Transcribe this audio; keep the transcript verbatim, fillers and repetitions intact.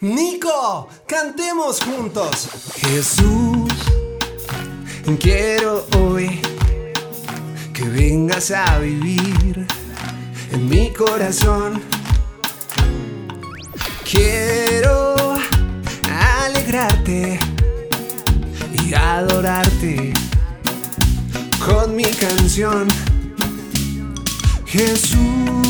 Nico, cantemos juntos. Jesús, quiero hoy que vengas a vivir en mi corazón. Quiero alegrarte y adorarte con mi canción. Jesús,